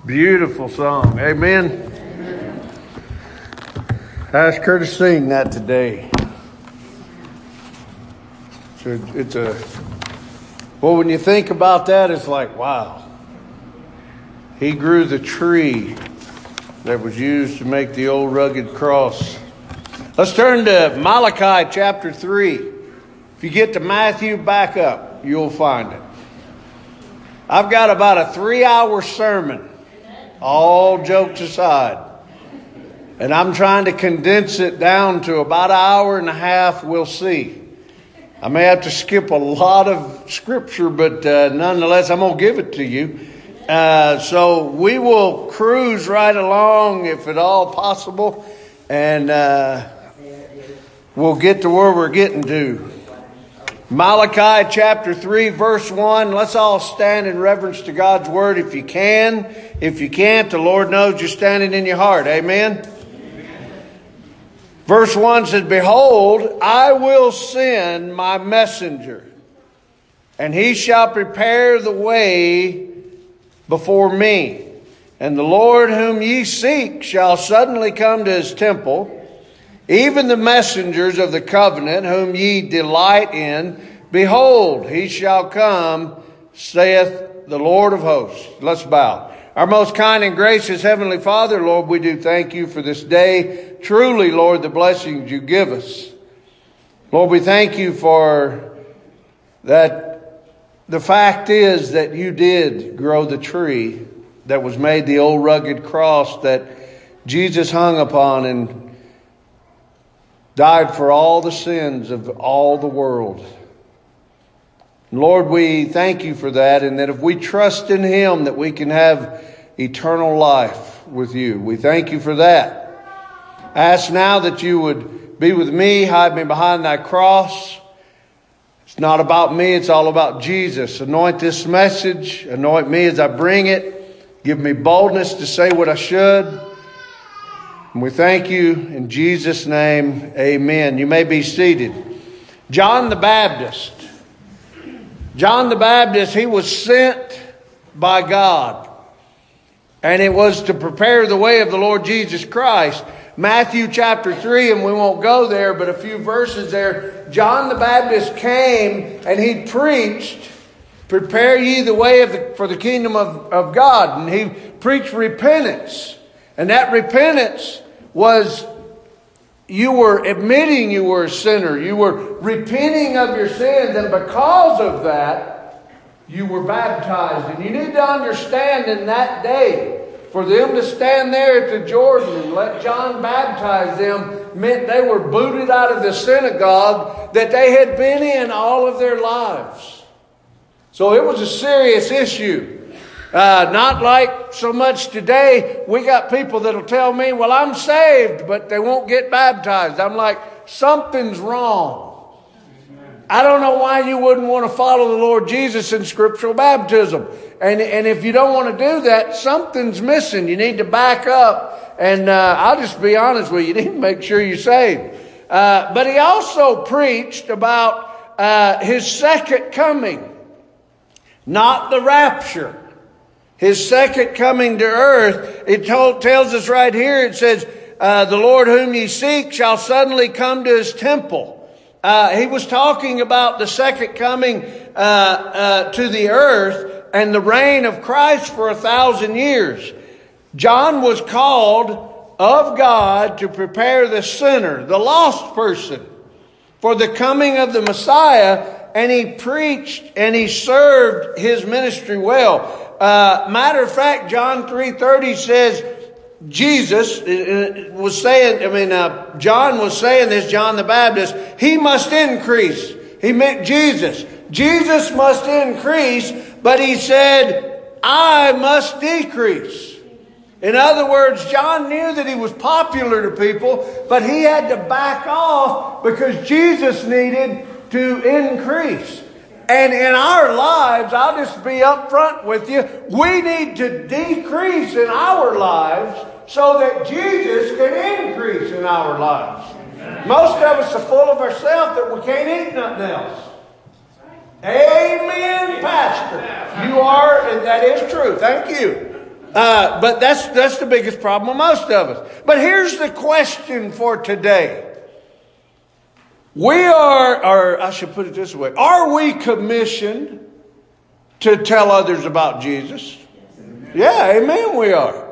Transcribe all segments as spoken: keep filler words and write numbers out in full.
Beautiful song. Amen. Amen. Ask her to sing that today. So it's a, well, when you think about that, it's like, wow. He grew the tree that was used to make the old rugged cross. Let's turn to Malachi chapter three. If you get to Matthew, back up. You'll find it. I've got about a three-hour sermon, all jokes aside. And I'm trying to condense it down to about an hour and a half. We'll see. I may have to skip a lot of scripture, but uh, nonetheless, I'm going to give it to you. Uh, so we will cruise right along, if at all possible, and uh, we'll get to where we're getting to. Malachi chapter three, verse one. Let's all stand in reverence to God's word if you can. If you can't, the Lord knows you're standing in your heart. Amen. Amen. Verse one says, "Behold, I will send my messenger, and he shall prepare the way before me. And the Lord whom ye seek shall suddenly come to his temple, even the messengers of the covenant whom ye delight in. Behold, he shall come, saith the Lord of hosts." Let's bow. Our most kind and gracious Heavenly Father, Lord, we do thank you for this day. Truly, Lord, the blessings you give us. Lord, we thank you for that. The fact is that you did grow the tree that was made the old rugged cross that Jesus hung upon and died for all the sins of all the world. Lord, we thank you for that, and that if we trust in him, that we can have eternal life with you. We thank you for that. I ask now that you would be with me, hide me behind thy cross. It's not about me, it's all about Jesus. Anoint this message, anoint me as I bring it. Give me boldness to say what I should. And we thank you in Jesus' name. Amen. You may be seated. John the Baptist. John the Baptist, he was sent by God. And it was to prepare the way of the Lord Jesus Christ. Matthew chapter three, and we won't go there, but a few verses there. John the Baptist came and he preached, "Prepare ye the way of the, for the kingdom of, of God." And he preached repentance. And that repentance was, you were admitting you were a sinner. You were repenting of your sins. And because of that, you were baptized. And you need to understand in that day, for them to stand there at the Jordan and let John baptize them meant they were booted out of the synagogue that they had been in all of their lives. So it was a serious issue. Uh, not like so much today. We got people that'll tell me, "Well, I'm saved," but they won't get baptized. I'm like, something's wrong. I don't know why you wouldn't want to follow the Lord Jesus in scriptural baptism. And, and if you don't want to do that, something's missing. You need to back up. And uh, I'll just be honest with you. You need to make sure you're saved. Uh, but he also preached about uh, his second coming. Not the rapture. His second coming to earth. It told, tells us right here, it says, uh, "The Lord whom ye seek shall suddenly come to his temple." Uh, he was talking about the second coming uh, uh, to the earth and the reign of Christ for a thousand years. John was called of God to prepare the sinner, the lost person, for the coming of the Messiah, and he preached and he served his ministry well. Uh, matter of fact, John three thirty says, Jesus was saying, I mean, uh, John was saying this, John the Baptist, he must increase. He meant Jesus. Jesus must increase, but he said, I must decrease. In other words, John knew that he was popular to people, but he had to back off because Jesus needed to increase. And in our lives, I'll just be upfront with you, we need to decrease in our lives so that Jesus can increase in our lives. Amen. Most of us are full of ourselves that we can't eat nothing else. Amen, Pastor. You are, and that is true. Thank you. Uh, but that's, that's the biggest problem with most of us. But here's the question for today. We are, or I should put it this way, are we commissioned to tell others about Jesus? Yeah, amen, we are.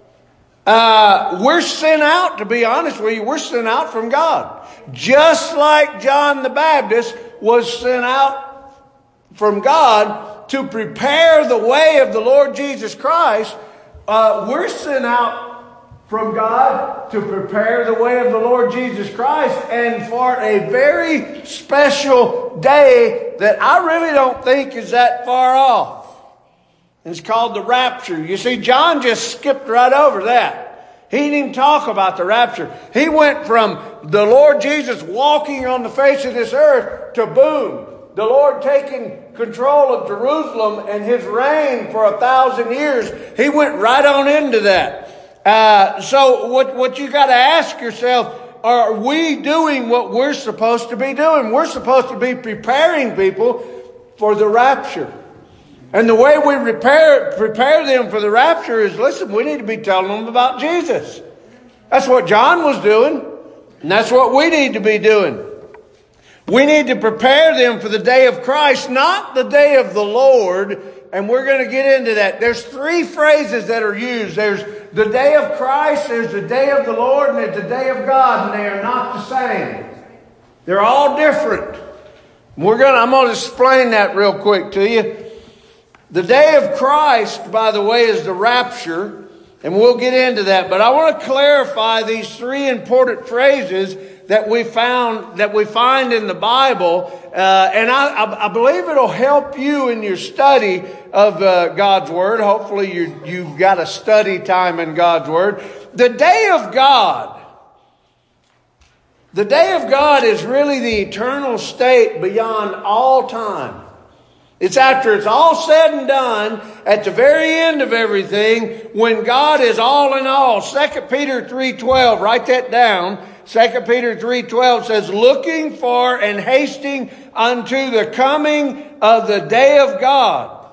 Uh, we're sent out, to be honest with you, we're sent out from God. Just like John the Baptist was sent out from God to prepare the way of the Lord Jesus Christ, uh, we're sent out from God to prepare the way of the Lord Jesus Christ, and for a very special day that I really don't think is that far off. It's called the rapture. You see, John just skipped right over that. He didn't even talk about the rapture. He went from the Lord Jesus walking on the face of this earth to boom, the Lord taking control of Jerusalem and his reign for a thousand years. He went right on into that. Uh, so what, what you got to ask yourself, are we doing what we're supposed to be doing? We're supposed to be preparing people for the rapture. And the way we prepare, prepare them for the rapture is, listen, we need to be telling them about Jesus. That's what John was doing. And that's what we need to be doing. We need to prepare them for the day of Christ, not the day of the Lord. And we're going to get into that. There's three phrases that are used. There's the day of Christ, there's the day of the Lord, and there's the day of God, and they are not the same. They're all different. We're going to, I'm going to explain that real quick to you. The day of Christ, by the way, is the rapture, and we'll get into that. But I want to clarify these three important phrases that we found, that we find in the Bible, uh, and I, I believe it'll help you in your study of uh, God's Word. Hopefully you, you've got a study time in God's Word. The day of God. The day of God is really the eternal state beyond all time. It's after it's all said and done, at the very end of everything, when God is all in all. Second Peter three twelve, write that down. Second Peter three twelve says, looking for and hasting unto the coming of the day of God,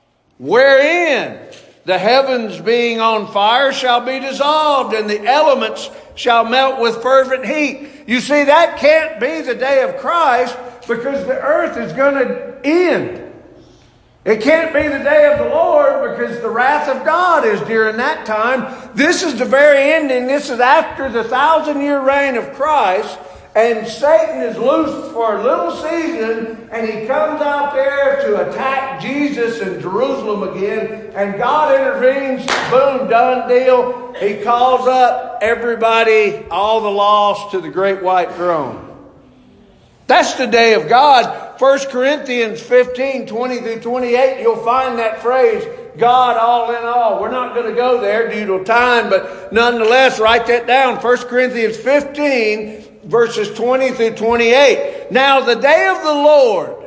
wherein the heavens being on fire shall be dissolved, and the elements shall melt with fervent heat. You see, that can't be the day of Christ, because the earth is going to end. It can't be the day of the Lord, because the wrath of God is during that time. This is the very ending. This is after the thousand year reign of Christ. And Satan is loosed for a little season. And he comes out there to attack Jesus in Jerusalem again. And God intervenes. Boom, done deal. He calls up everybody, all the lost, to the great white throne. That's the day of God. First Corinthians fifteen, twenty through twenty-eight, you'll find that phrase, God all in all. We're not going to go there due to time, but nonetheless, write that down. First Corinthians fifteen, verses twenty through twenty-eight. Now, the day of the Lord,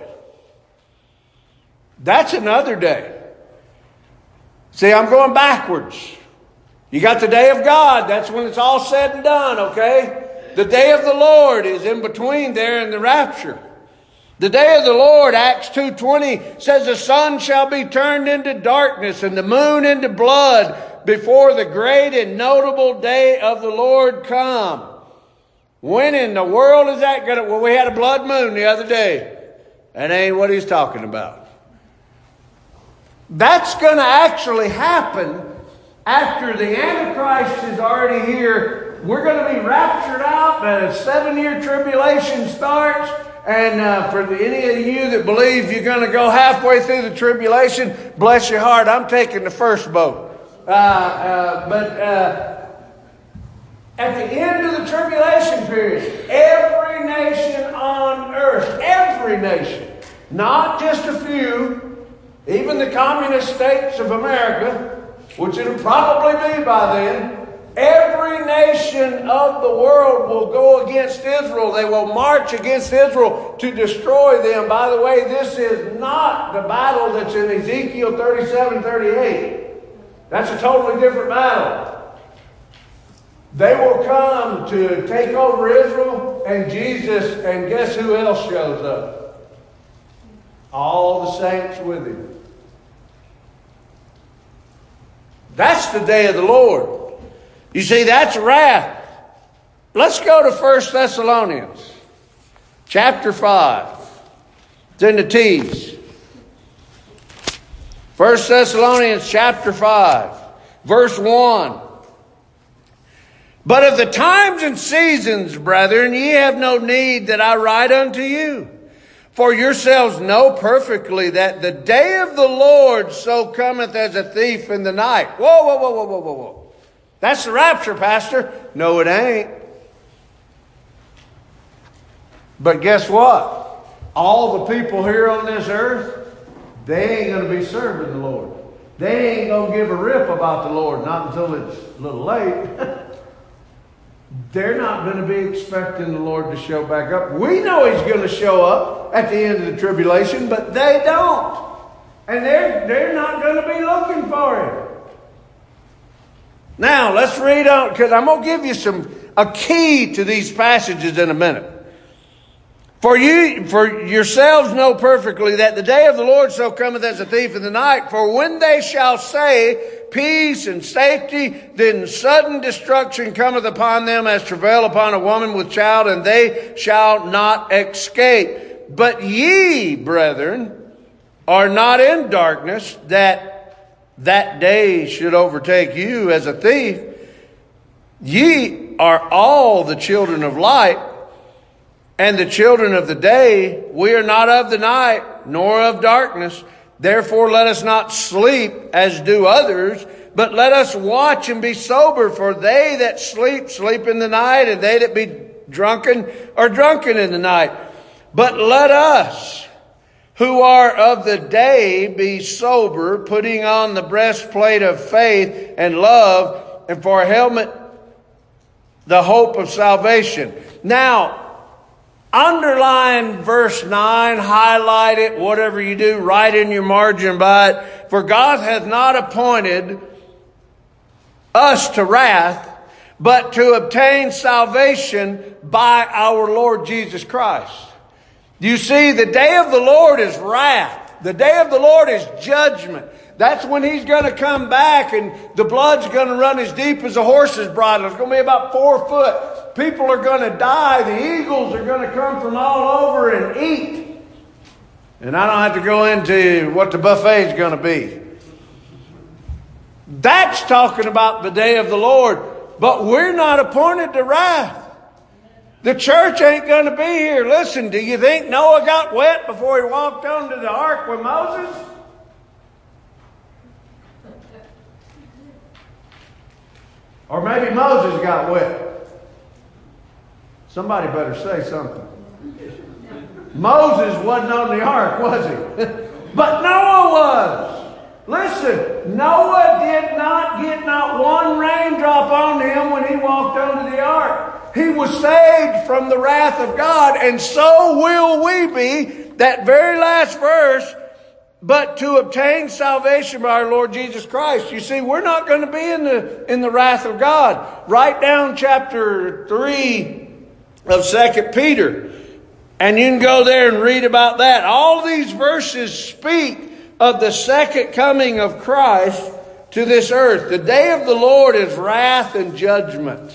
that's another day. See, I'm going backwards. You got the day of God. That's when it's all said and done, okay? The day of the Lord is in between there and the rapture. The day of the Lord, Acts two twenty, says the sun shall be turned into darkness and the moon into blood before the great and notable day of the Lord come. When in the world is that going to... Well, we had a blood moon the other day. That ain't what he's talking about. That's going to actually happen after the Antichrist is already here. We're going to be raptured out. A seven-year tribulation starts. And uh, for the, any of you that believe you're going to go halfway through the tribulation, bless your heart, I'm taking the first boat. Uh, uh, but uh, at the end of the tribulation period, every nation on earth, every nation, not just a few, even the communist states of America, which it'll probably be by then, every nation of the world will go against Israel. They will march against Israel to destroy them. By the way, this is not the battle that's in Ezekiel thirty-seven thirty-eight. That's a totally different battle. They will come to take over Israel and Jesus, and guess who else shows up? All the saints with him. That's the day of the Lord. You see, that's wrath. Let's go to First Thessalonians chapter five. It's in the T's. First Thessalonians chapter five, verse one. But of the times and seasons, brethren, ye have no need that I write unto you. For yourselves know perfectly that the day of the Lord so cometh as a thief in the night. Whoa, whoa, whoa, whoa, whoa, whoa, whoa. That's the rapture, Pastor. No, it ain't. But guess what? All the people here on this earth, they ain't going to be serving the Lord. They ain't going to give a rip about the Lord, not until it's a little late. They're not going to be expecting the Lord to show back up. We know He's going to show up at the end of the tribulation, but they don't. And they're, they're not going to be looking for Him. Now, let's read on, because I'm going to give you some a key to these passages in a minute. For you, for yourselves know perfectly that the day of the Lord so cometh as a thief in the night. For when they shall say peace and safety, then sudden destruction cometh upon them as travail upon a woman with child, and they shall not escape. But ye, brethren, are not in darkness, that that day should overtake you as a thief. Ye are all the children of light, and the children of the day. We are not of the night, nor of darkness. Therefore let us not sleep as do others, but let us watch and be sober. For they that sleep, sleep in the night, and they that be drunken are drunken in the night. But let us, who are of the day, be sober, putting on the breastplate of faith and love, and for a helmet, the hope of salvation. Now, underline verse nine, highlight it, whatever you do, write in your margin by it. For God hath not appointed us to wrath, but to obtain salvation by our Lord Jesus Christ. You see, the day of the Lord is wrath. The day of the Lord is judgment. That's when He's going to come back and the blood's going to run as deep as a horse's bridle. It's going to be about four foot. People are going to die. The eagles are going to come from all over and eat. And I don't have to go into what the buffet is going to be. That's talking about the day of the Lord. But we're not appointed to wrath. The church ain't going to be here. Listen, do you think Noah got wet before he walked onto the ark with Moses? Or maybe Moses got wet. Somebody better say something. Moses wasn't on the ark, was he? But Noah was. Listen, Noah did not get not one raindrop on him when he walked onto the ark. He was saved from the wrath of God, and so will we be. That very last verse, but to obtain salvation by our Lord Jesus Christ. You see, we're not going to be in the in the wrath of God. Write down chapter three of Second Peter, and you can go there and read about that. All these verses speak of the second coming of Christ to this earth. The day of the Lord is wrath and judgment.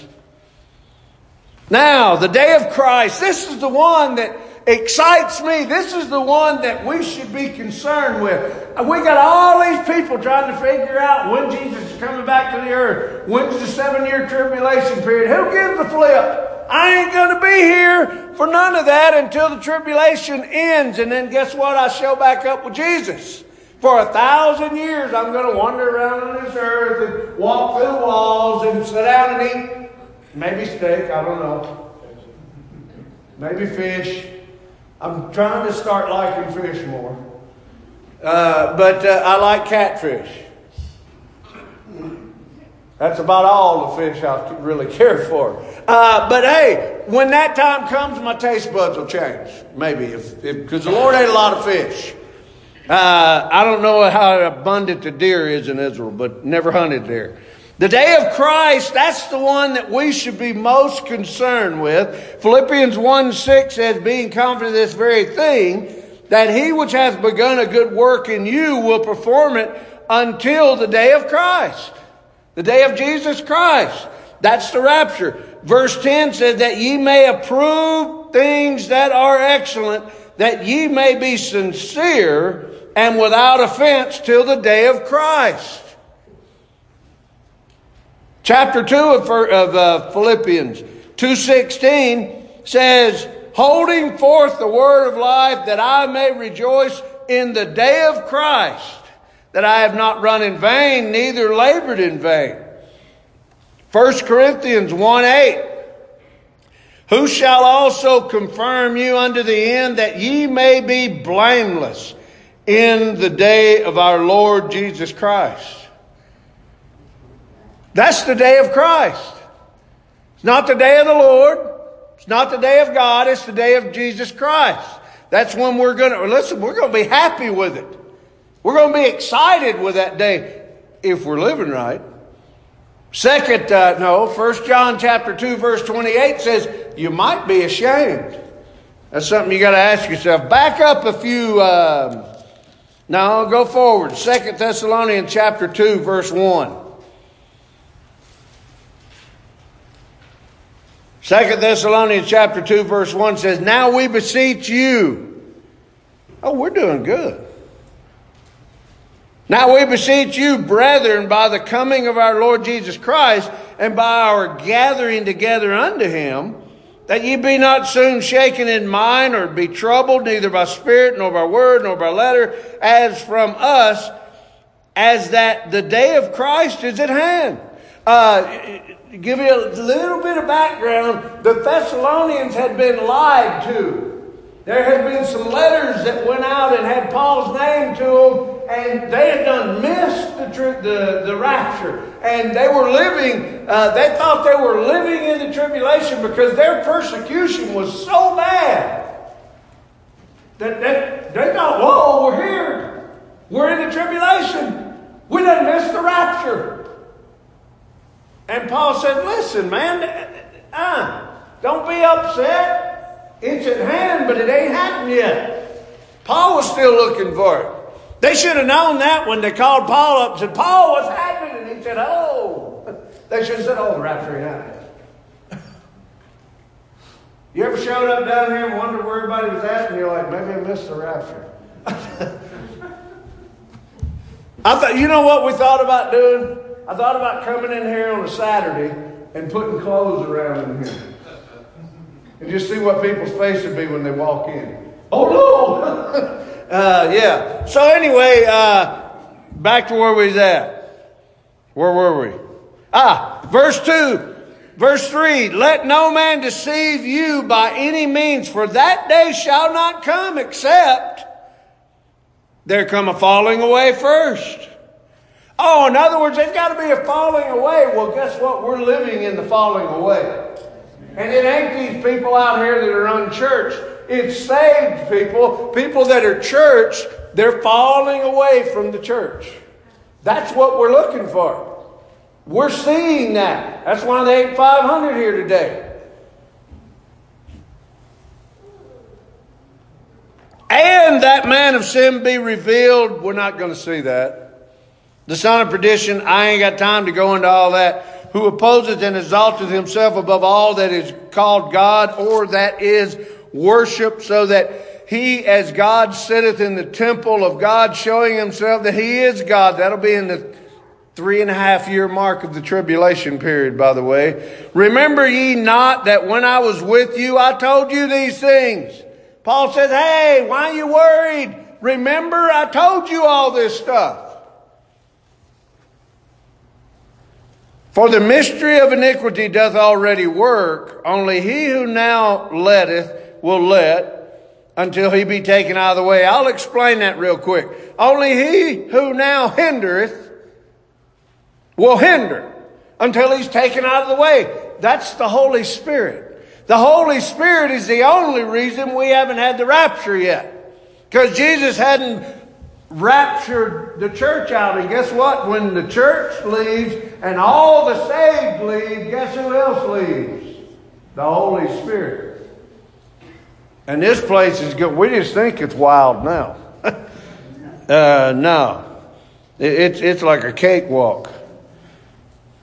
Now, the day of Christ, this is the one that excites me. This is the one that we should be concerned with. We got all these people trying to figure out when Jesus is coming back to the earth. When's the seven-year tribulation period? Who gives a flip? I ain't going to be here for none of that until the tribulation ends. And then guess what? I show back up with Jesus. For a thousand years, I'm going to wander around on this earth and walk through the walls and sit down and eat maybe steak, I don't know. Maybe fish. I'm trying to start liking fish more. Uh, but uh, I like catfish. That's about all the fish I really care for. Uh, but hey, when that time comes, my taste buds will change. Maybe, if because the Lord ate a lot of fish. Uh, I don't know how abundant the deer is in Israel, but never hunted there. The day of Christ, that's the one that we should be most concerned with. Philippians one six says, being confident of this very thing, that He which hath begun a good work in you will perform it until the day of Christ. The day of Jesus Christ. That's the rapture. Verse ten says that ye may approve things that are excellent, that ye may be sincere and without offense till the day of Christ. Chapter two of, of uh, Philippians two sixteen says, holding forth the word of life, that I may rejoice in the day of Christ, that I have not run in vain, neither labored in vain. First Corinthians one eight, who shall also confirm you unto the end, that ye may be blameless in the day of our Lord Jesus Christ. That's the day of Christ. It's not the day of the Lord. It's not the day of God. It's the day of Jesus Christ. That's when we're going to, listen, we're going to be happy with it. We're going to be excited with that day if we're living right. Second, uh, no, First John chapter two, verse twenty-eight says, you might be ashamed. That's something you got to ask yourself. Back up a few, um, no, go forward. Second Thessalonians chapter two, verse one. Second Thessalonians chapter two, verse one says, now we beseech you. Oh, we're doing good. Now we beseech you, brethren, by the coming of our Lord Jesus Christ, and by our gathering together unto him, that ye be not soon shaken in mind, or be troubled, neither by spirit, nor by word, nor by letter, as from us, as that the day of Christ is at hand. Uh, give you a little bit of background. The Thessalonians had been lied to. There had been some letters that went out and had Paul's name to them, and they had done missed the, tri- the, the rapture. And they were living, uh, they thought they were living in the tribulation because their persecution was so bad that, that they thought, whoa, we're here. We're in the tribulation. We done missed the rapture. And Paul said, listen, man, uh, don't be upset. It's at hand, but it ain't happened yet. Paul was still looking for it. They should have known that when they called Paul up and said, Paul, what's happening? And he said, oh. They should have said, oh, the rapture ain't happening. You ever showed up down here and wondered where everybody was at? And you're like, maybe I missed the rapture. I thought, you know what we thought about doing? I thought about coming in here on a Saturday and putting clothes around in here. And just see what people's face would be when they walk in. Oh, no! uh, yeah. So anyway, uh, back to where we was at. Where were we? Ah, verse two. Verse three. Let no man deceive you by any means, for that day shall not come except there come a falling away first. Oh, in other words, there's got to be a falling away. Well, guess what? We're living in the falling away. And it ain't these people out here that are unchurched. It's saved people, people that are church, they're falling away from the church. That's what we're looking for. We're seeing that. That's why they ain't five hundred here today. And that man of sin be revealed. We're not going to see that. The son of perdition, I ain't got time to go into all that. Who opposeth and exalteth himself above all that is called God, or that is worshipped, so that he as God sitteth in the temple of God, showing himself that he is God. That'll be in the three and a half year mark of the tribulation period, by the way. Remember ye not that when I was with you, I told you these things. Paul says, hey, why are you worried? Remember, I told you all this stuff. For the mystery of iniquity doth already work, only he who now letteth will let until he be taken out of the way. I'll explain that real quick. Only he who now hindereth will hinder until he's taken out of the way. That's the Holy Spirit. The Holy Spirit is the only reason we haven't had the rapture yet. Because Jesus hadn't raptured the church out. And guess what? When the church leaves and all the saved leave, guess who else leaves? The Holy Spirit. And this place is good. We just think it's wild now. uh, no. It, it's, it's like a cakewalk.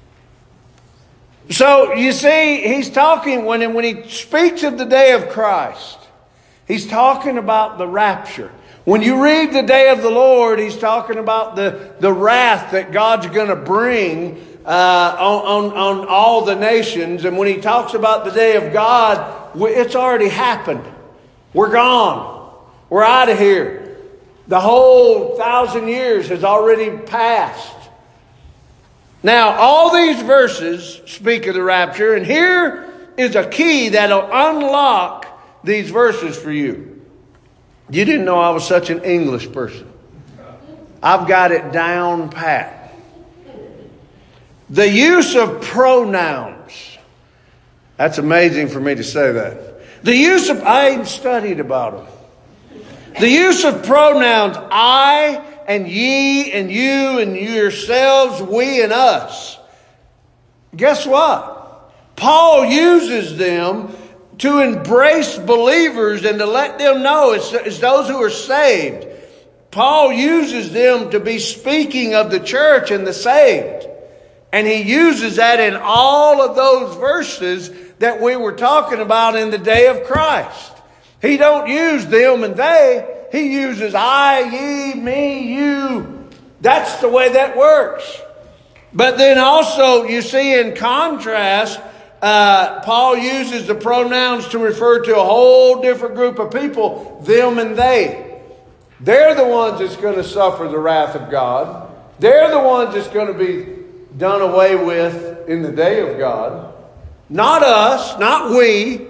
So you see, he's talking, when, when he speaks of the day of Christ, he's talking about the rapture. When you read the day of the Lord, he's talking about the, the wrath that God's going to bring uh, on, on, on all the nations. And when he talks about the day of God, it's already happened. We're gone. We're out of here. The whole thousand years has already passed. Now, all these verses speak of the rapture, and here is a key that'll unlock these verses for you. You didn't know I was such an English person. I've got it down pat. The use of pronouns. That's amazing for me to say that. The use of, I studied about them. The use of pronouns, I and ye and you and yourselves, we and us. Guess what? Paul uses them to embrace believers and to let them know it's, it's those who are saved. Paul uses them to be speaking of the church and the saved. And he uses that in all of those verses that we were talking about in the day of Christ. He don't use them and they. He uses I, ye, me, you. That's the way that works. But then also you see in contrast, Uh, Paul uses the pronouns to refer to a whole different group of people, them and they. They're the ones that's going to suffer the wrath of God. They're the ones that's going to be done away with in the day of God. Not us, not we.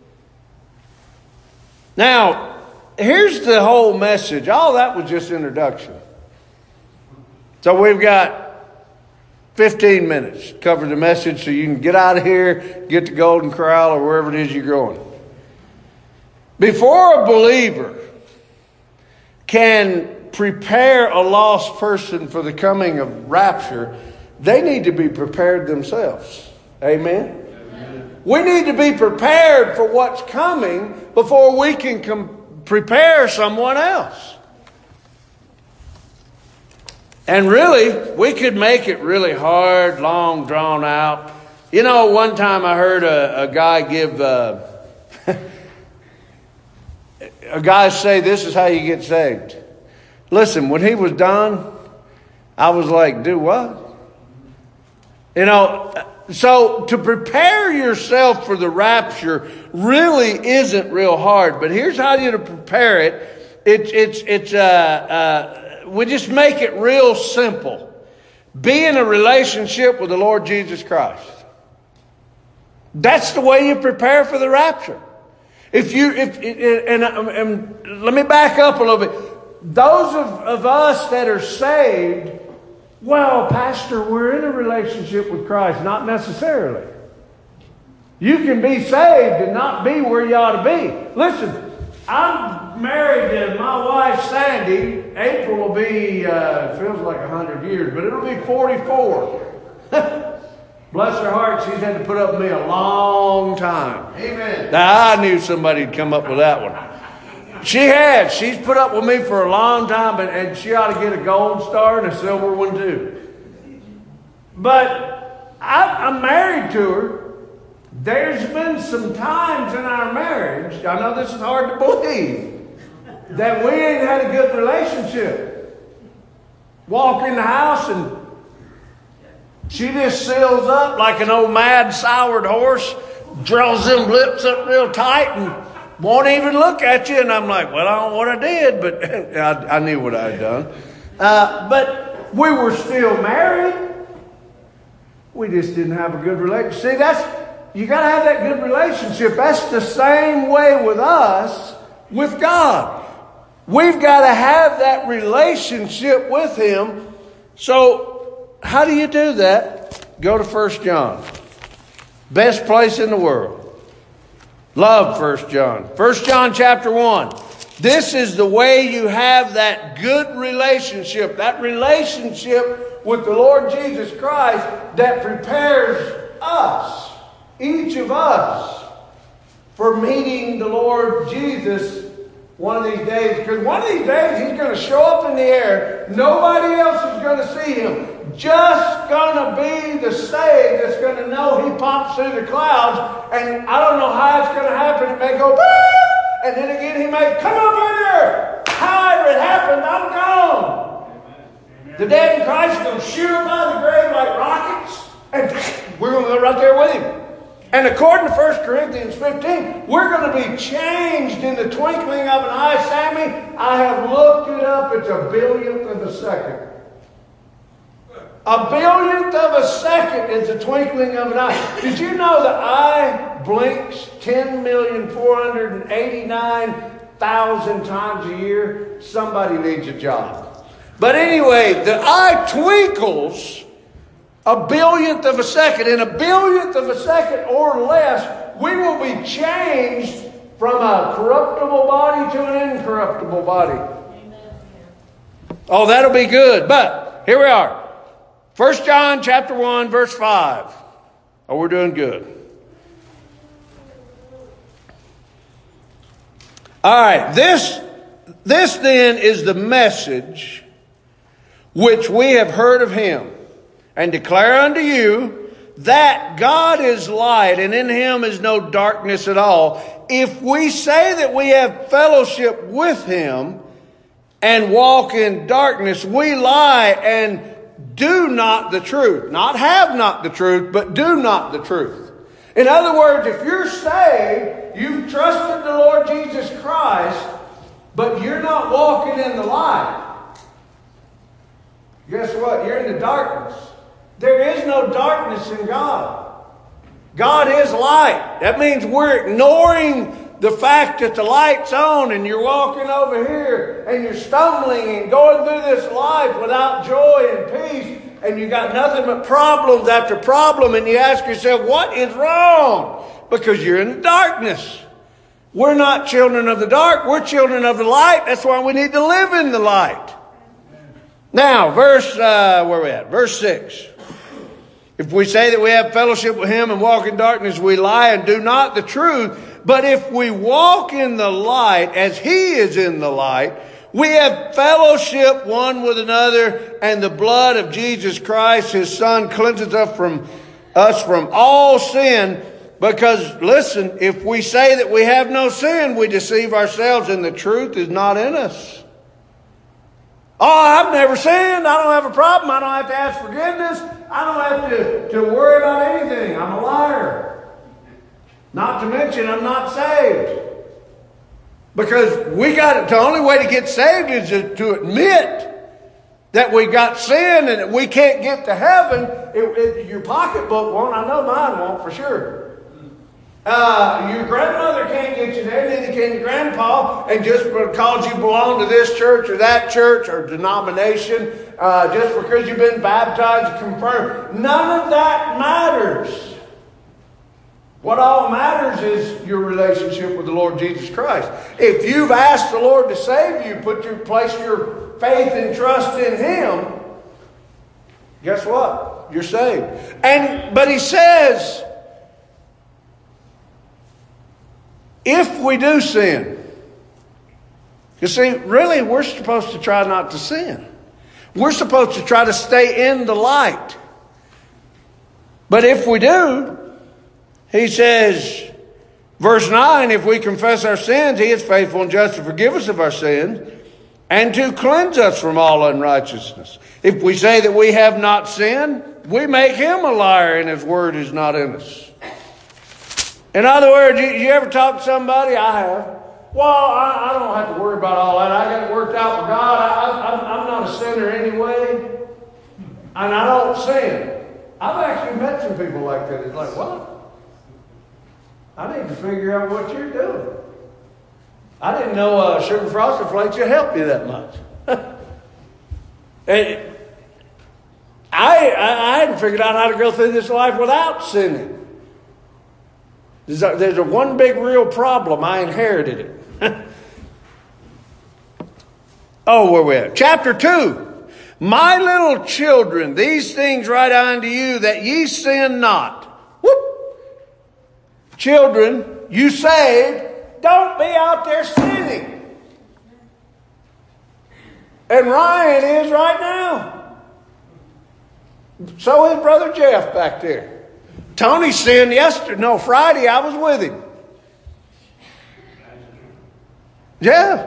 Now, here's the whole message. All that was just introduction. So we've got fifteen minutes to cover the message so you can get out of here, get to Golden Corral or wherever it is you're going. Before a believer can prepare a lost person for the coming of rapture, they need to be prepared themselves. Amen? Amen. We need to be prepared for what's coming before we can com- prepare someone else. And really, we could make it really hard, long, drawn out. You know, one time I heard a, a guy give, uh, a guy say, this is how you get saved. Listen, when he was done, I was like, do what? You know, so to prepare yourself for the rapture really isn't real hard. But here's how you to prepare it. It's, it's, it's, uh, uh, we just make it real simple. Be in a relationship with the Lord Jesus Christ. That's the way you prepare for the rapture. If you, if, and, and, and let me back up a little bit. Those of, of us that are saved, well, Pastor, we're in a relationship with Christ. Not necessarily. You can be saved and not be where you ought to be. Listen, I'm married to my wife, Sandy. April will be, uh, feels like one hundred years, but it'll be forty-four. Bless her heart, she's had to put up with me a long time. Amen. Now, I knew somebody'd come up with that one. She has. She's put up with me for a long time, and, and she ought to get a gold star and a silver one too. But I, I'm married to her. There's been some times in our marriage, I know this is hard to believe, that we ain't had a good relationship. Walk in the house and she just seals up like an old mad soured horse, draws them lips up real tight and won't even look at you. And I'm like, well, I don't know what I did, but I, I knew what I had done. Uh, but we were still married. We just didn't have a good relationship. See, that's... You got to have that good relationship. That's the same way with us, with God. We've got to have that relationship with Him. So, how do you do that? Go to First John. Best place in the world. Love First John. First John chapter one. This is the way you have that good relationship. That relationship with the Lord Jesus Christ that prepares us. Each of us for meeting the Lord Jesus one of these days. Because one of these days He's going to show up in the air. Nobody else is going to see Him. Just going to be the saved that's going to know he pops through the clouds, and I don't know how it's going to happen. It may go, "Boo!" And then again he may come over there. However it happened, I'm gone. The dead in Christ are going to shoot him out of the grave like rockets, and we're going to go right there with him. And according to First Corinthians fifteen, we're going to be changed in the twinkling of an eye. Sammy, I have looked it up. It's a billionth of a second. A billionth of a second is the twinkling of an eye. Did you know the eye blinks ten million four hundred eighty-nine thousand times a year? Somebody needs a job. But anyway, the eye twinkles a billionth of a second. In a billionth of a second or less, we will be changed from a corruptible body to an incorruptible body. Oh, that'll be good. But here we are. First John chapter one, verse five. Oh, we're doing good. All right. This, this then is the message which we have heard of him, and declare unto you that God is light, and in him is no darkness at all. If we say that we have fellowship with him and walk in darkness, we lie and do not the truth. Not have not the truth, but do not the truth. In other words, if you're saved, you've trusted the Lord Jesus Christ, but you're not walking in the light, guess what? You're in the darkness. There is no darkness in God. God is light. That means we're ignoring the fact that the light's on and you're walking over here and you're stumbling and going through this life without joy and peace, and you got nothing but problems after problem, and you ask yourself, what is wrong? Because you're in the darkness. We're not children of the dark. We're children of the light. That's why we need to live in the light. Now, verse, uh, where are we at? Verse six. If we say that we have fellowship with him and walk in darkness, we lie and do not the truth. But if we walk in the light as he is in the light, we have fellowship one with another, and the blood of Jesus Christ, his son, cleanses us from us from all sin. Because, listen, if we say that we have no sin, we deceive ourselves, and the truth is not in us. Oh, I've never sinned. I don't have a problem. I don't have to ask forgiveness. I don't have to, to worry about anything. I'm a liar. Not to mention, I'm not saved. Because we got it. The only way to get saved is to, to admit that we got sin and that we can't get to heaven. It, it, your pocketbook won't. I know mine won't for sure. Uh, your grandmother can't get you there, neither can your grandpa. And just because you belong to this church or that church or denomination, uh, just because you've been baptized or confirmed, none of that matters. What all matters is your relationship with the Lord Jesus Christ. If you've asked the Lord to save you, put your place your faith and trust in him, guess what? You're saved. And but he says, if we do sin, you see, really we're supposed to try not to sin. We're supposed to try to stay in the light. But if we do, he says, verse nine, if we confess our sins, he is faithful and just to forgive us of our sins and to cleanse us from all unrighteousness. If we say that we have not sinned, we make him a liar and his word is not in us. In other words, you, you ever talk to somebody? I have. Well, I, I don't have to worry about all that. I got it worked out with God. I, I, I'm, I'm not a sinner anyway. And I don't sin. I've actually met some people like that. It's like, what? I need to figure out what you're doing. I didn't know uh, sugar frosted flakes would help you that much. and I, I, I hadn't figured out how to go through this life without sinning. There's a, there's a one big real problem. I inherited it. Oh, where we at? Chapter two. My little children, these things write unto you that ye sin not. Whoop. Children, you saved, don't be out there sinning. And Ryan is right now. So is Brother Jeff back there. Tony sinned yesterday. No, Friday I was with him. Yeah.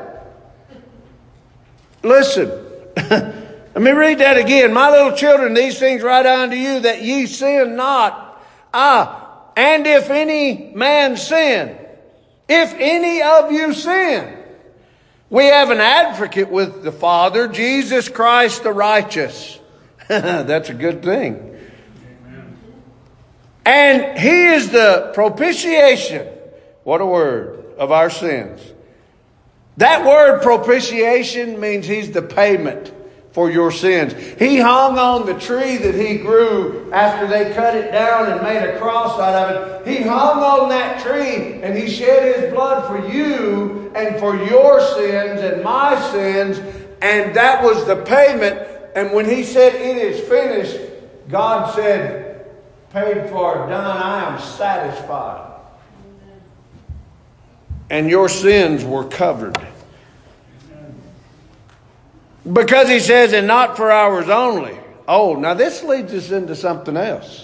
Listen. Let me read that again. My little children, these things write unto you, that ye sin not. Ah, and if any man sin, if any of you sin, we have an advocate with the Father, Jesus Christ the righteous. That's a good thing. Amen. And He is the propitiation, what a word, of our sins. That word propitiation means He's the payment for your sins. He hung on the tree that He grew after they cut it down and made a cross out of it. He hung on that tree and He shed His blood for you and for your sins and my sins. And that was the payment. And when He said it is finished, God said, paid for, done, I am satisfied. And your sins were covered. Because He says, and not for ours only. Oh, now this leads us into something else.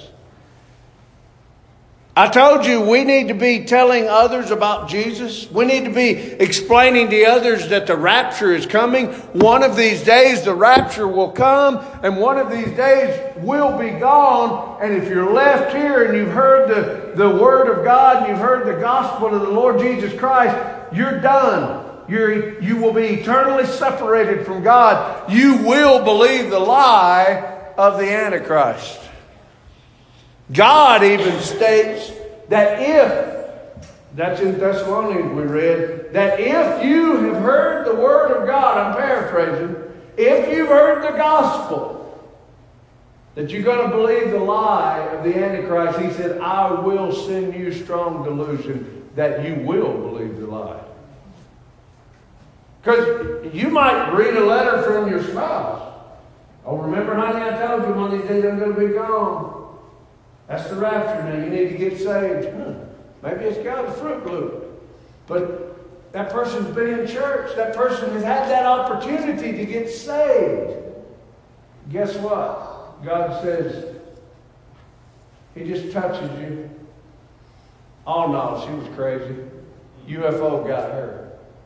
I told you we need to be telling others about Jesus. We need to be explaining to others that the rapture is coming. One of these days the rapture will come, and one of these days we'll be gone. And if you're left here and you've heard the, the Word of God and you've heard the gospel of the Lord Jesus Christ, you're done. You're, you will be eternally separated from God. You will believe the lie of the Antichrist. God even states that if, that's in Thessalonians we read, that if you have heard the Word of God, I'm paraphrasing, if you've heard the gospel, that you're going to believe the lie of the Antichrist, He said, I will send you strong delusion that you will believe the lie. Because you might read a letter from your spouse. Oh, remember, honey, I told you one of these days I'm going to be gone. That's the rapture now. You need to get saved. Huh. Maybe it's got a Fruit Loop. But that person's been in church. That person has had that opportunity to get saved. Guess what? God says, He just touches you. Oh, no, she was crazy. U F O got her.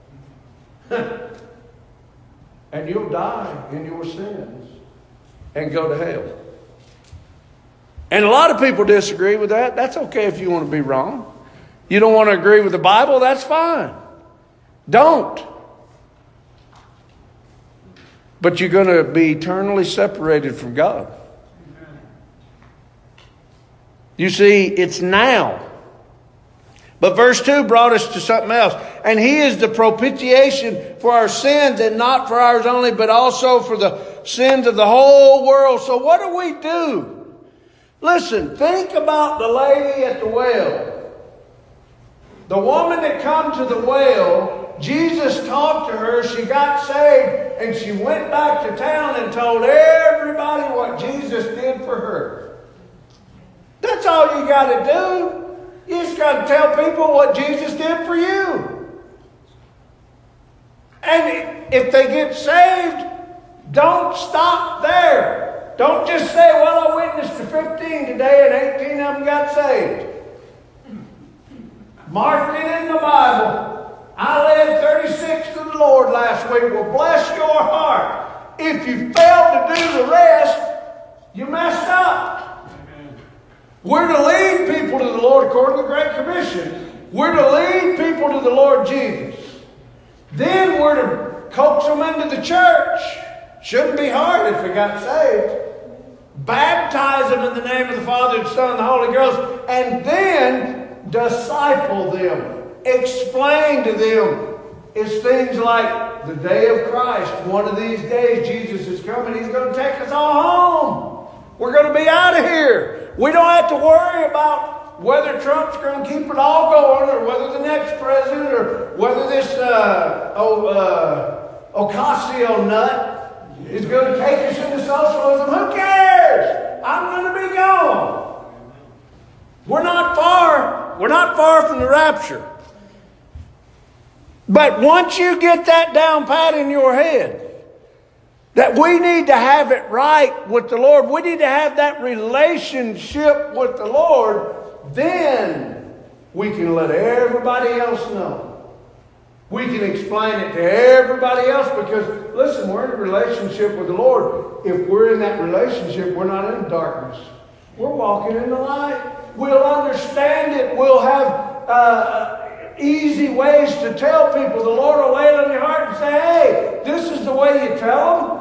And you'll die in your sins and go to hell. And a lot of people disagree with that. That's okay if you want to be wrong. You don't want to agree with the Bible, that's fine. Don't. But you're going to be eternally separated from God. You see, it's now. But verse two brought us to something else. And He is the propitiation for our sins, and not for ours only, but also for the sins of the whole world. So what do we do? Listen, think about the lady at the well. The woman that come to the well, Jesus talked to her, she got saved, and she went back to town and told everybody what Jesus did for her. That's all you got to do. You just got to tell people what Jesus did for you. And if they get saved, don't stop there. Don't just say, well, I witnessed to fifteen today and eighteen of them got saved. Marked it in the Bible. I led thirty-six to the Lord last week. Well, bless your heart. If you failed to do the rest, you messed up. We're to lead people to the Lord according to the Great Commission. We're to lead people to the Lord Jesus. Then we're to coax them into the church. Shouldn't be hard if they got saved. Baptize them in the name of the Father, the Son, and the Holy Ghost. And then disciple them. Explain to them. It's things like the day of Christ. One of these days Jesus is coming. He's going to take us all home. We're going to be out of here. We don't have to worry about whether Trump's going to keep it all going, or whether the next president, or whether this uh, oh, uh, Ocasio nut is going to take us into socialism. Who cares? I'm going to be gone. We're not far. We're not far from the rapture. But once you get that down pat in your head, That we need to have it right with the Lord. We need to have that relationship with the Lord. Then we can let everybody else know. We can explain it to everybody else because, listen, we're in a relationship with the Lord. If we're in that relationship, we're not in darkness. We're walking in the light. We'll understand it. We'll have uh, easy ways to tell people. The Lord will lay it on your heart and say, hey, this is the way you tell them.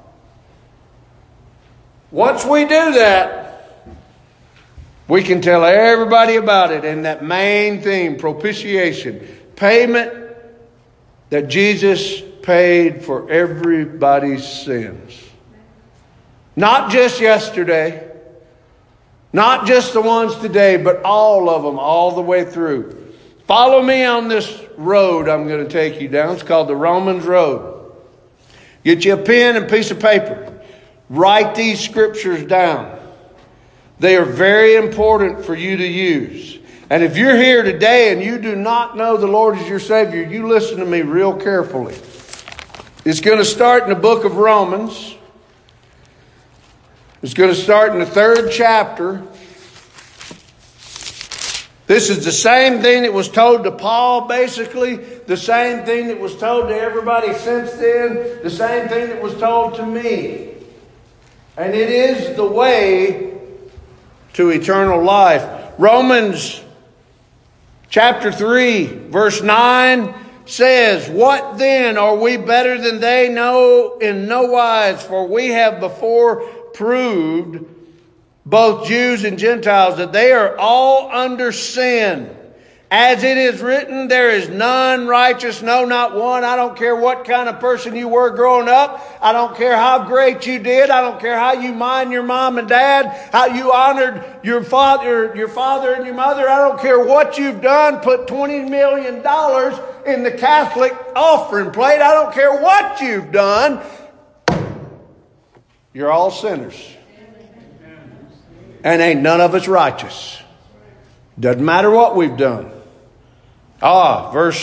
Once we do that, we can tell everybody about it. And that main theme, propitiation, payment that Jesus paid for everybody's sins. Not just yesterday, not just the ones today, but all of them, all the way through. Follow me on this road I'm going to take you down. It's called the Romans Road. Get you a pen and piece of paper. Write these scriptures down. They are very important for you to use. And if you're here today and you do not know the Lord as your Savior, you listen to me real carefully. It's going to start in the book of Romans. It's going to start in the third chapter. This is the same thing that was told to Paul, basically. The same thing that was told to everybody since then. The same thing that was told to me. And it is the way to eternal life. Romans chapter three, verse nine says, what then? Are we better than they? No, in no wise. For we have before proved, both Jews and Gentiles, that they are all under sin. As it is written, there is none righteous, no, not one. I don't care what kind of person you were growing up. I don't care how great you did. I don't care how you mind your mom and dad, how you honored your father, your father and your mother. I don't care what you've done. Put twenty million dollars in the Catholic offering plate. I don't care what you've done. You're all sinners. And ain't none of us righteous. Doesn't matter what we've done. Ah, verse,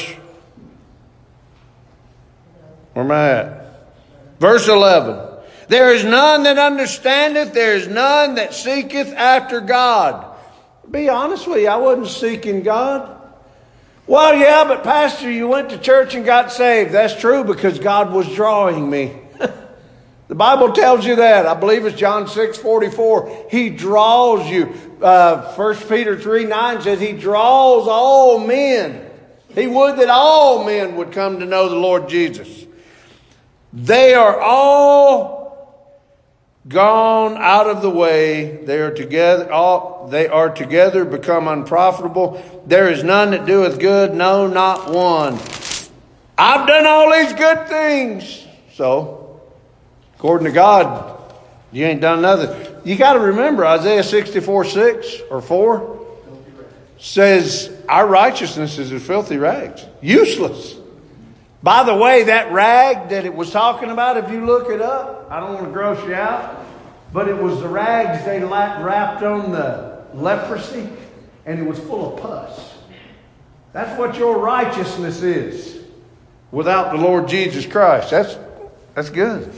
where am I at? Verse eleven. There is none that understandeth, there is none that seeketh after God. Be honest with you, I wasn't seeking God. Well, yeah, but Pastor, you went to church and got saved. That's true because God was drawing me. The Bible tells you that. I believe it's John six forty-four. He draws you. Uh, First Peter three nine says he draws all men. He would that all men would come to know the Lord Jesus. They are all gone out of the way. They are together. All they are together become unprofitable. There is none that doeth good. No, not one. I've done all these good things. So, according to God, you ain't done nothing. You got to remember Isaiah sixty-four six or four says our righteousness is as filthy rags. Useless. By the way, that rag that it was talking about, if you look it up, I don't want to gross you out, but it was the rags they wrapped on the leprosy, and it was full of pus. That's what your righteousness is without the Lord Jesus Christ. That's, that's good.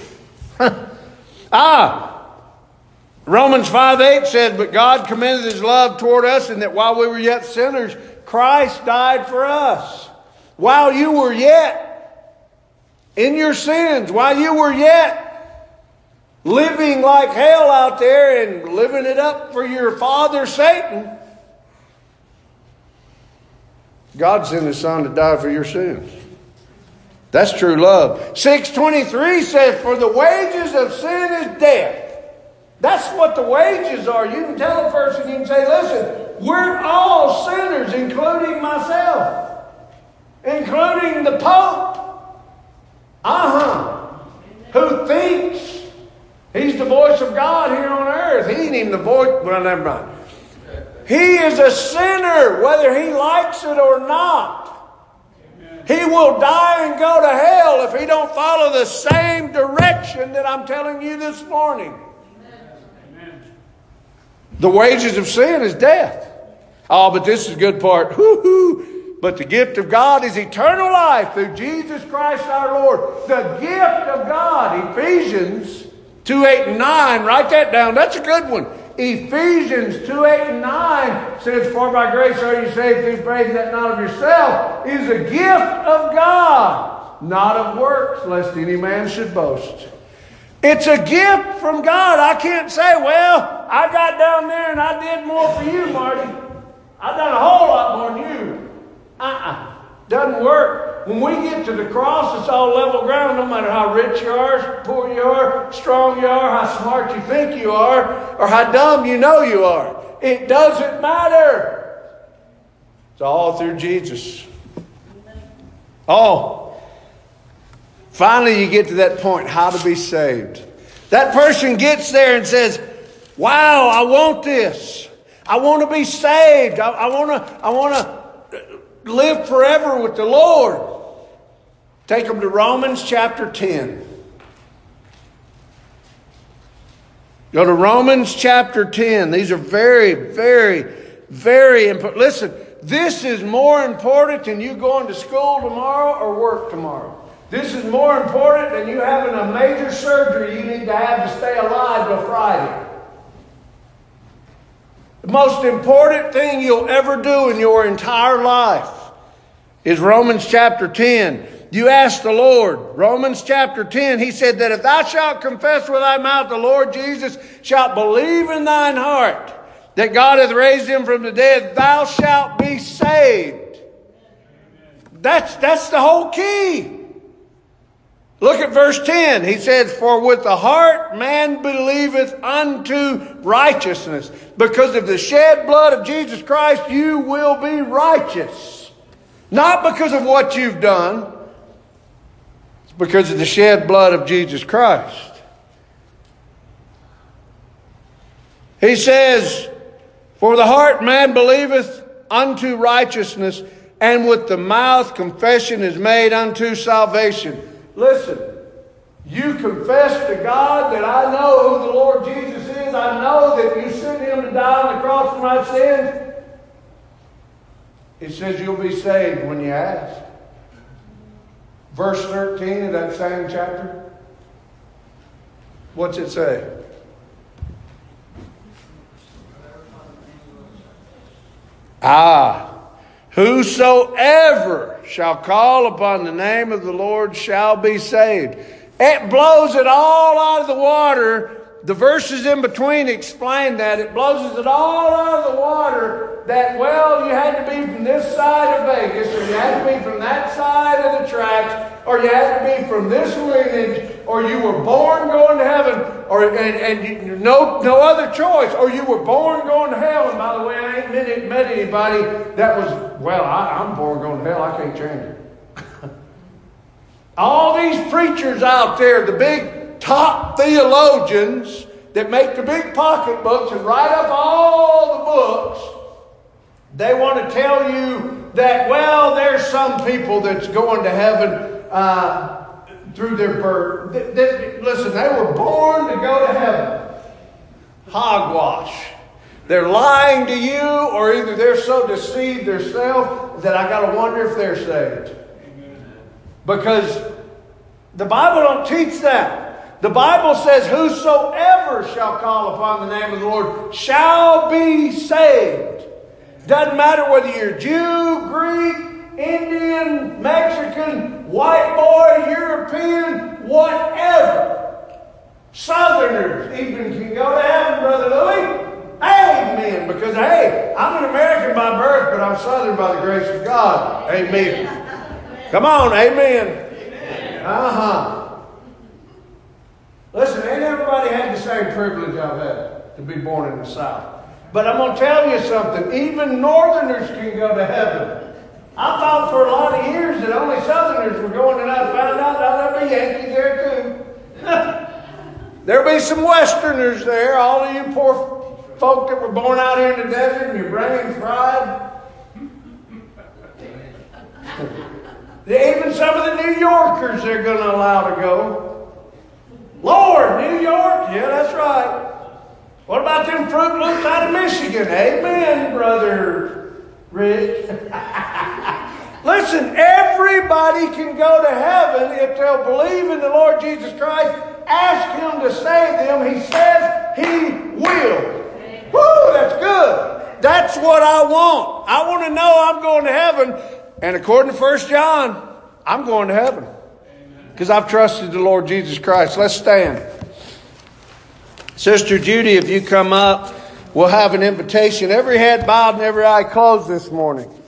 ah! Romans five eight says, but God commended his love toward us in that while we were yet sinners, Christ died for us. While you were yet in your sins, while you were yet living like hell out there and living it up for your father Satan, God sent his son to die for your sins. That's true love. six twenty-three says, for the wages of sin is death. That's what the wages are. You can tell a person, you can say, listen, we're all sinners, including myself, including the Pope. Uh-huh. Who thinks he's the voice of God here on earth. He ain't even the voice. Well, never mind. He is a sinner, whether he likes it or not. He will die and go to hell if he don't follow the same direction that I'm telling you this morning. The wages of sin is death. Oh, but this is the good part. Woo-hoo. But the gift of God is eternal life through Jesus Christ our Lord. The gift of God. Ephesians two, eight, and nine. Write that down. That's a good one. Ephesians two, eight, and nine says, for by grace are you saved through faith, that not of yourself, is a gift of God, not of works, lest any man should boast. It's a gift from God. I can't say, well, I got down there and I did more for you, Marty. I've done a whole lot more than you. Uh-uh. Doesn't work. When we get to the cross, it's all level ground, no matter how rich you are, poor you are, strong you are, how smart you think you are, or how dumb you know you are. It doesn't matter. It's all through Jesus. Oh, finally you get to that point, how to be saved. That person gets there and says, wow, I want this. I want to be saved. I, I want to, I want to live forever with the Lord. Take them to Romans chapter ten. Go to Romans chapter ten. These are very, very, very important. Listen, this is more important than you going to school tomorrow or work tomorrow. This is more important than you having a major surgery you need to have to stay alive till Friday. The most important thing you'll ever do in your entire life is Romans chapter ten. You ask the Lord, Romans chapter ten, he said that if thou shalt confess with thy mouth the Lord Jesus, shalt believe in thine heart that God hath raised him from the dead, thou shalt be saved. That's, that's the whole key. Look at verse ten. He says, for with the heart man believeth unto righteousness. Because of the shed blood of Jesus Christ, you will be righteous. Not because of what you've done. It's because of the shed blood of Jesus Christ. He says, for the heart man believeth unto righteousness, and with the mouth confession is made unto salvation. Listen, you confess to God that I know who the Lord Jesus is. I know that you sent him to die on the cross for my sins. It says you'll be saved when you ask. Verse thirteen of that same chapter. What's it say? Ah. Whosoever shall call upon the name of the Lord shall be saved. It blows it all out of the water. The verses in between explain that. It blows it all out of the water that, well, you had to be from this side of Vegas, or you had to be from that side of the tracks, or you had to be from this lineage, or you were born going to heaven, or and, and you, no, no other choice, or you were born going to hell. And by the way, I ain't met, met anybody that was, well, I, I'm born going to hell, I can't change it. All these preachers out there, the big top theologians that make the big pocketbooks and write up all the books, they want to tell you that, well, there's some people that's going to heaven uh, through their birth. They, they, listen, they were born to go to heaven. Hogwash. They're lying to you, or either they're so deceived themselves that I got to wonder if they're saved. Because the Bible don't teach that. The Bible says, whosoever shall call upon the name of the Lord shall be saved. Doesn't matter whether you're Jew, Greek, Indian, Mexican, white boy, European, whatever. Southerners even can go to heaven, Brother Louis. Amen. Because, hey, I'm an American by birth, but I'm Southern by the grace of God. Amen. Come on, amen. Uh-huh. Listen, ain't everybody had the same privilege I've had to be born in the South. But I'm going to tell you something. Even Northerners can go to heaven. I thought for a lot of years that only Southerners were going, and I found out that there'll be Yankees there too. There'll be some Westerners there. All of you poor folk that were born out here in the desert and your brain's fried. Even some of the New Yorkers they're going to allow to go. Lord, New York? Yeah, that's right. What about them Fruit Loops out of Michigan? Amen, Brother Rich. Listen, everybody can go to heaven if they'll believe in the Lord Jesus Christ. Ask Him to save them. He says He will. Woo, that's good. That's what I want. I want to know I'm going to heaven. And according to First John, I'm going to heaven. Because I've trusted the Lord Jesus Christ. Let's stand. Sister Judy, if you come up, we'll have an invitation. Every head bowed and every eye closed this morning.